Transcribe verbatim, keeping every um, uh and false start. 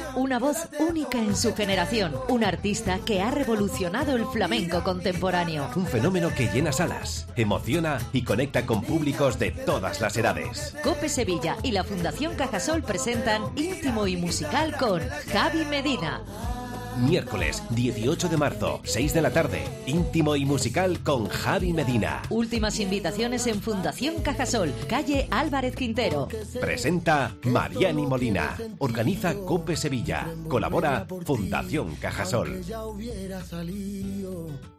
Una voz única en su generación. Un artista que ha revolucionado el flamenco contemporáneo. Un fenómeno que llena salas, emociona y conecta con públicos de todas las edades. COPE Sevilla y la Fundación Cajasol presentan Íntimo y Musical con Javi Medina. Miércoles dieciocho de marzo, seis de la tarde. Íntimo y Musical con Javi Medina. Últimas invitaciones en Fundación Cajasol, calle Álvarez Quintero. Presenta Mariani Molina. Organiza COPE Sevilla. Colabora Fundación Cajasol. Ya hubiera salido.